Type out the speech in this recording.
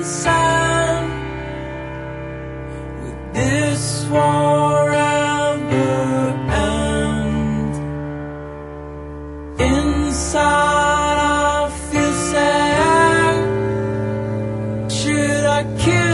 sand. Would this war ever end? Inside I feel sad. Should I kill